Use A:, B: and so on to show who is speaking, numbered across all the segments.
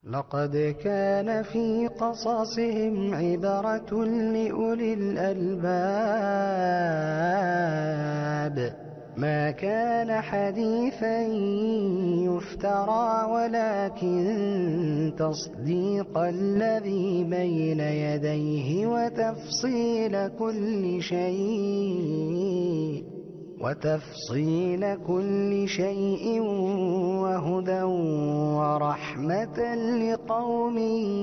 A: لقد كان في قصصهم عبرة لأولي الألباب ما كان حديثا يفترى ولكن تصديق الذي بين يديه وتفصيل كل شيء وهدى ورحمة لقوم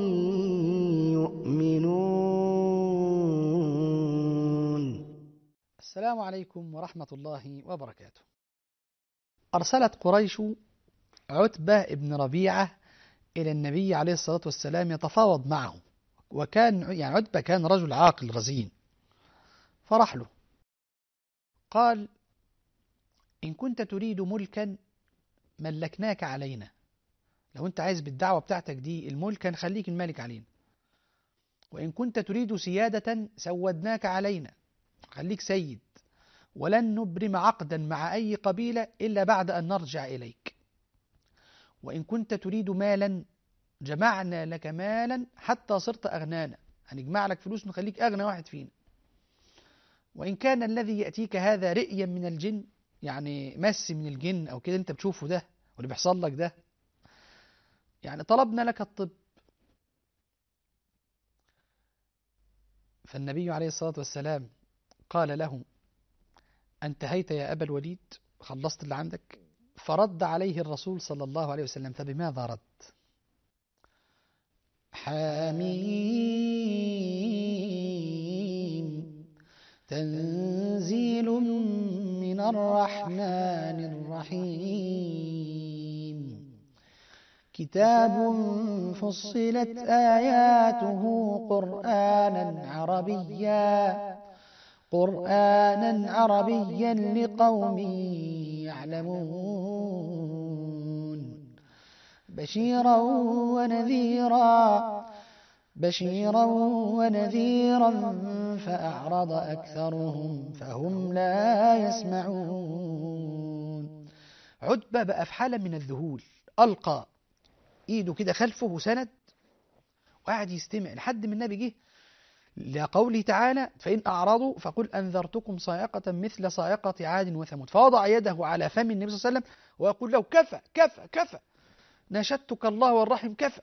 A: يؤمنون.
B: السلام عليكم ورحمة الله وبركاته. أرسلت قريش عتبة بن ربيعة إلى النبي عليه الصلاة والسلام يتفاوض معه، وكان عتبة كان رجل عاقل رزين، فرح له قال: إن كنت تريد ملكا ملكناك علينا، لو أنت عايز بالدعوة بتاعتك دي الملك نخليك الملك علينا، وإن كنت تريد سيادة سودناك علينا، خليك سيد، ولن نبرم عقدا مع أي قبيلة إلا بعد أن نرجع إليك، وإن كنت تريد مالا جمعنا لك مالا حتى صرت أغنانا، هنجمع لك فلوس نخليك أغنى واحد فينا، وإن كان الذي يأتيك هذا رئيا من الجن، يعني مس من الجن أو كده أنت بتشوفه ده واللي بيحصل لك ده، يعني طلبنا لك الطب. فالنبي عليه الصلاة والسلام قال له: انتهيت يا أبا الوليد، خلصت اللي عندك؟ فرد عليه الرسول صلى الله عليه وسلم، فبماذا رد؟ حميم تنزيل من الرحمن الرحيم، كتاب فصلت آياته قرآنا عربيا لقوم يعلمون، بشيرا ونذيرا فأعرض أكثرهم فهم لا يسمعون. عتبة بقى في حالة من الذهول، ألقى إيده كده خلفه وسند وقعد يستمع لحد من النبي جه لقوله تعالى: فإن أعرضوا فقل أنذرتكم صاعقة مثل صاعقة عاد وثمود، فوضع يده على فم النبي صلى الله عليه وسلم ويقول له: كفى كفى كفى، نشدتك الله والرحم كفى.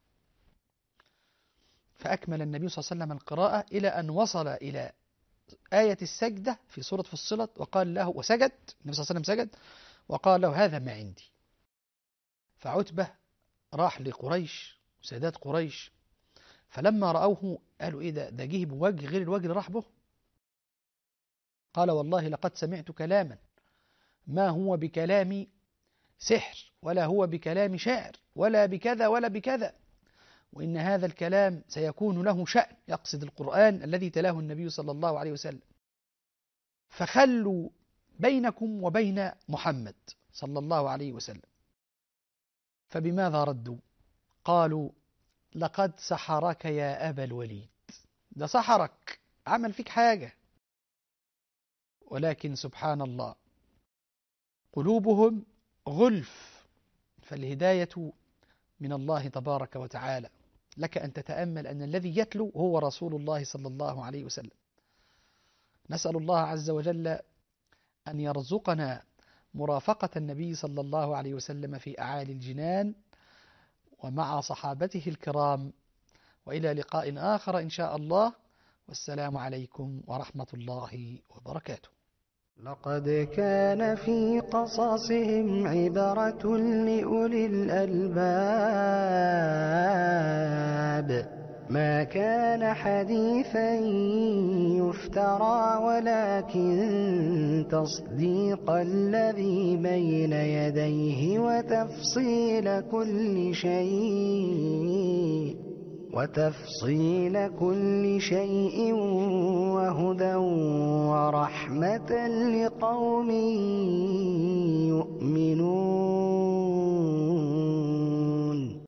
B: فأكمل النبي صلى الله عليه وسلم القراءة إلى أن وصل إلى آية السجدة في سورة فصلت، وقال له وسجد، النبي صلى الله عليه وسلم سجد وقال له: هذا ما عندي. فعتبة راح لقريش سادات قريش، فلما رأوه قالوا: إيه ده جه بوجه غير الوجه اللي راح به. قال: والله لقد سمعت كلاما ما هو بكلام سحر ولا هو بكلام شاعر ولا بكذا ولا بكذا، وإن هذا الكلام سيكون له شأن، يقصد القرآن الذي تلاه النبي صلى الله عليه وسلم، فخلوا بينكم وبين محمد صلى الله عليه وسلم. فبماذا ردوا؟ قالوا: لقد سحرك يا أبا الوليد، ده سحرك، عمل فيك حاجة. ولكن سبحان الله قلوبهم غلف، فالهداية من الله تبارك وتعالى. لك أن تتأمل أن الذي يتلو هو رسول الله صلى الله عليه وسلم. نسأل الله عز وجل أن يرزقنا مرافقة النبي صلى الله عليه وسلم في أعالي الجنان ومع صحابته الكرام، وإلى لقاء آخر إن شاء الله، والسلام عليكم ورحمة الله وبركاته.
A: لقد كان في قصصهم عبرة لأولي الألباب ما كان حديثا يفترى ولكن تصديق الذي بين يديه وتفصيل كل شيء وهدى ورحمة لقوم يؤمنون.